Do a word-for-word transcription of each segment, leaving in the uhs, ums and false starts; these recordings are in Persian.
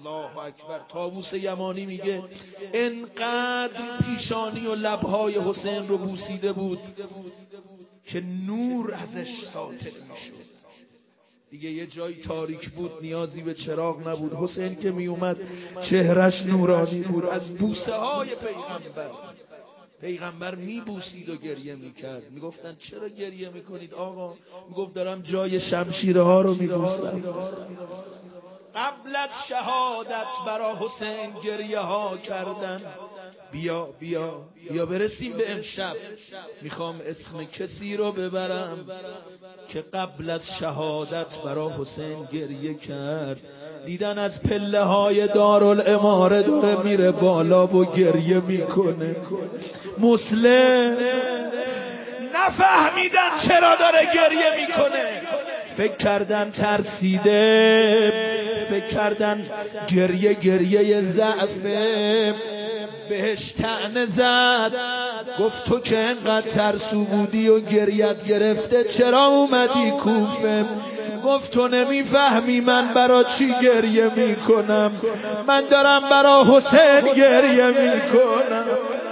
الله اکبر. طاووس یمانی میگه انقدر پیشانی و لبهای حسین رو بوسیده بود که نور ازش ساطع میشد. دیگه یه جایی تاریک بود، نیازی به چراغ نبود. حسین که می اومد چهرش نورانی بود از بوسه های پیغمبر. پیغمبر می بوسید و گریه می کرد. می گفتن چرا گریه می کنید آقا؟ می گفت دارم جای شمشیره ها رو می بوسم. قبل از شهادت برا حسین گریه ها کردن. بیا بیا بیا برسیم به امشب. میخوام اسم کسی رو ببرم که قبل از شهادت برا حسین گریه کرد. دیدن از پله های دارالاماره داره میره بالا و گریه میکنه. مسلم نفهمیدن چرا داره گریه میکنه. فکر کردن ترسیده، فکر کردن گریه گریه ضعفه. بهش طعنه زد، گفت تو که انقدر ترسو بودی و گریت گرفته چرا اومدی کوفه؟ گفت تو نمیفهمی من برا چی گریه میکنم. من دارم برا حسین گریه میکنم.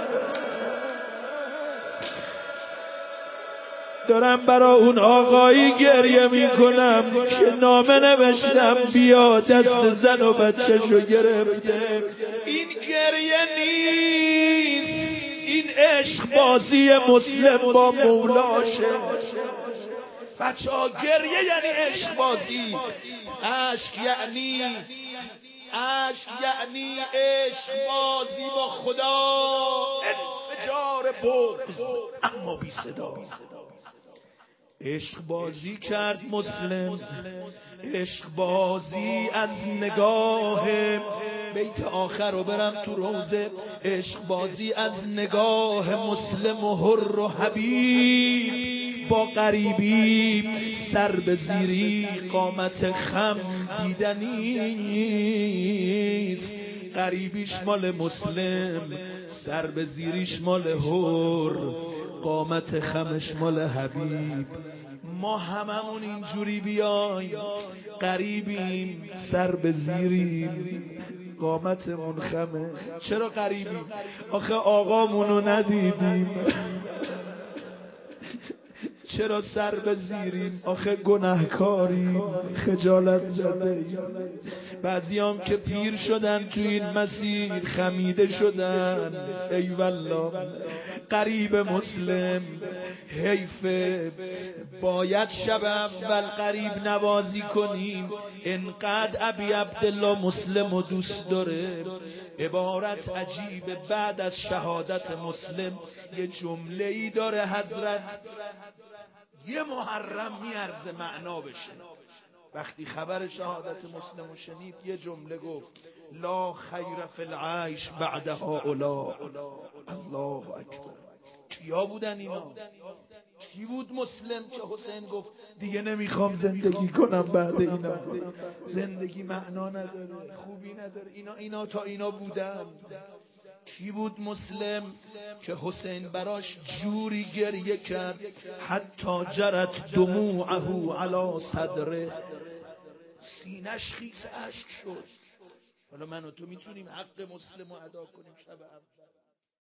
دارم برا اون آقایی گریه میکنم که نامه نوشتم بیا دست زن و بچه‌شو گرفته. این گریه نیست، این عشق بازی مسلم با مولاشه. بچه ها گریه یعنی عشق بازی. عشق یعنی عشق یعنی عشق بازی با خدا. انفجار بغض اما بی صدا. عشق بازی کرد مسلم، عشق بازی از نگاه. بیت آخر رو برم تو روزه. عشق بازی از نگاه مسلم و حر و حبیب با غریبی. سر به زیری قامت خم دیدنیست. غریبیش مال مسلم، سر به زیریش مال حر، قامت خمش مال حبیب. ما هممون اینجوری بیایم، غریبیم، سر به زیریم، قامتمون خمه. چرا غریبیم؟ آخه آقامونو ندیدیم. چرا سر به زیریم؟ آخه گناهکاریم، خجالت زده‌ایم. بعضیام که پیر شدن تو این مسیر خمیده شدن. ای والله غریب مسلم حیفه. باید شب اول غریب نوازی کنیم. انقدر ابی عبدالله مسلم و دوست داره. عبارت عجیبه. بعد از شهادت مسلم یه جمله ای داره حضرت، یه محرم میارزه معنا بشه. وقتی خبر شهادت مسلم رو شنید یه جمله گفت لا خیر فی العیش بعد هؤلاء. الله اکبر. کیا بودن اینا؟ کی بود مسلم که حسین گفت دیگه نمیخوام زندگی کنم بعد اینا؟ زندگی معنا نداره، خوبی نداره. اینا اینا تا اینا بودن. کی بود مسلم که حسین براش جوری گریه کرد حتی جرت دموعه علی صدره، سینش خیس اشک شد. حالا من و تو میتونیم حق مسلم رو ادا کنیم شب اول؟